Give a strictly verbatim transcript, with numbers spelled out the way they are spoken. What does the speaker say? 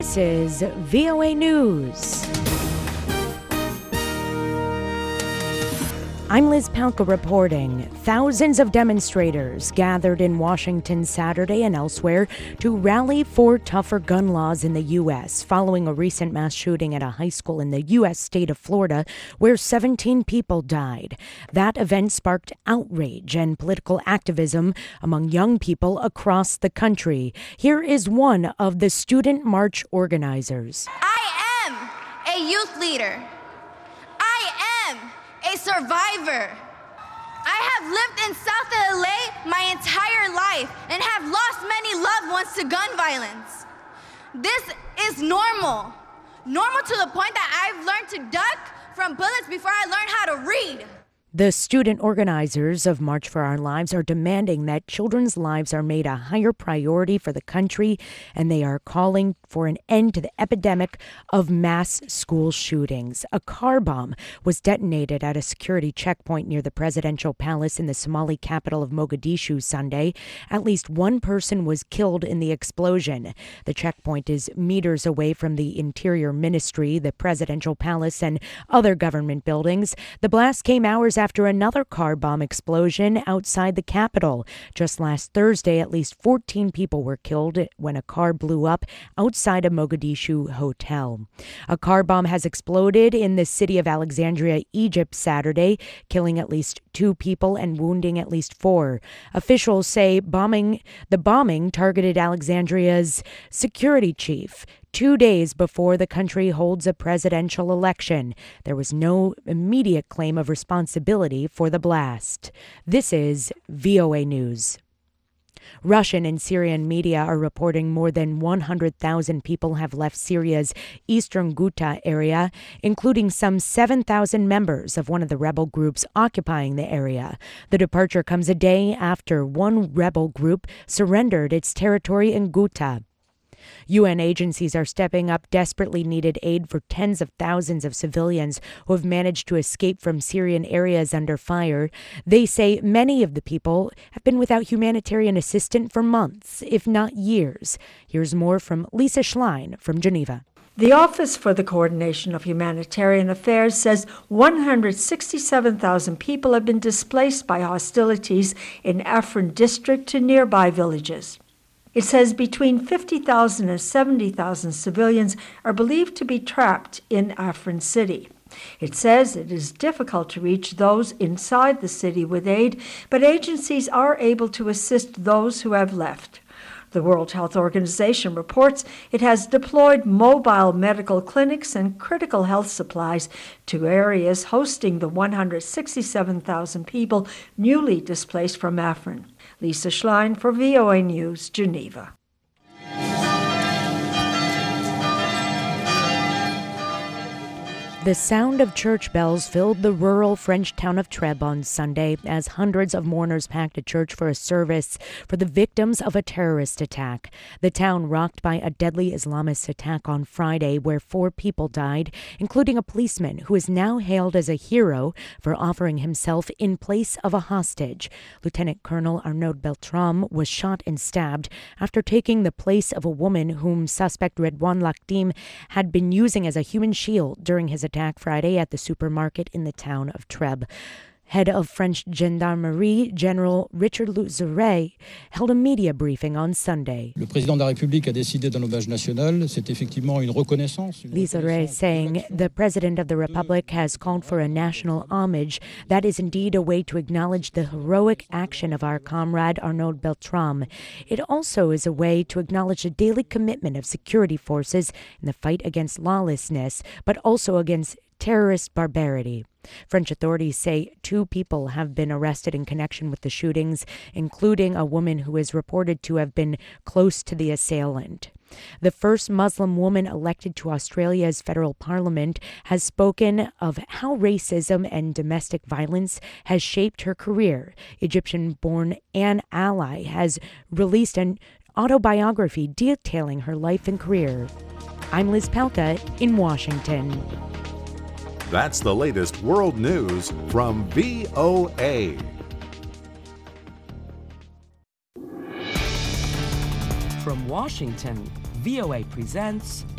This is V O A News. I'm Liz Palka reporting. Thousands of demonstrators gathered in Washington Saturday and elsewhere to rally for tougher gun laws in the U S following a recent mass shooting at a high school in the U S state of Florida where seventeen people died. That event sparked outrage and political activism among young people across the country. Here is one of the student march organizers. I am a youth leader. I am a survivor. I have lived in South L A my entire life and have lost many loved ones to gun violence. This is normal. Normal to the point that I've learned to duck from bullets before I learned how to read. The student organizers of March for Our Lives are demanding that children's lives are made a higher priority for the country, and they are calling for an end to the epidemic of mass school shootings. A car bomb was detonated at a security checkpoint near the presidential palace in the Somali capital of Mogadishu Sunday. At least one person was killed in the explosion. The checkpoint is meters away from the Interior Ministry, the presidential palace, and other government buildings. The blast came hours after another car bomb explosion outside the capital. Just last Thursday, at least fourteen people were killed when a car blew up outside a Mogadishu hotel. A car bomb has exploded in the city of Alexandria, Egypt, Saturday, killing at least two people and wounding at least four. Officials say bombing the bombing targeted Alexandria's security chief. Two days before the country holds a presidential election, there was no immediate claim of responsibility for the blast. This is V O A News. Russian and Syrian media are reporting more than one hundred thousand people have left Syria's eastern Ghouta area, including some seven thousand members of one of the rebel groups occupying the area. The departure comes a day after one rebel group surrendered its territory in Ghouta. U N agencies are stepping up desperately needed aid for tens of thousands of civilians who have managed to escape from Syrian areas under fire. They say many of the people have been without humanitarian assistance for months, if not years. Here's more from Lisa Schlein from Geneva. The Office for the Coordination of Humanitarian Affairs says one hundred sixty-seven thousand people have been displaced by hostilities in Afrin district to nearby villages. It says between fifty thousand and seventy thousand civilians are believed to be trapped in Afrin city. It says it is difficult to reach those inside the city with aid, but agencies are able to assist those who have left. The World Health Organization reports it has deployed mobile medical clinics and critical health supplies to areas hosting the one hundred sixty-seven thousand people newly displaced from Afrin. Lisa Schlein for V O A News, Geneva. The sound of church bells filled the rural French town of Trèbes on Sunday as hundreds of mourners packed a church for a service for the victims of a terrorist attack. The town rocked by a deadly Islamist attack on Friday where four people died, including a policeman who is now hailed as a hero for offering himself in place of a hostage. Lieutenant Colonel Arnaud Beltrame was shot and stabbed after taking the place of a woman whom suspect Redouane Lachdime had been using as a human shield during his attack Friday at the supermarket in the town of Trèbes. Head of French Gendarmerie, General Richard Lizurey, held a media briefing on Sunday. Le président de la République a décidé d'un hommage national. C'est effectivement une reconnaissance. Lizurey saying the President of the Republic has called for a national homage. That is indeed a way to acknowledge the heroic action of our comrade Arnaud Beltrame. It also is a way to acknowledge the daily commitment of security forces in the fight against lawlessness, but also against terrorist barbarity. French authorities say two people have been arrested in connection with the shootings, including a woman who is reported to have been close to the assailant. The first Muslim woman elected to Australia's federal parliament has spoken of how racism and domestic violence has shaped her career. Egyptian-born Anne Ally has released an autobiography detailing her life and career. I'm Liz Palka in Washington. That's the latest world news from V O A. From Washington, V O A presents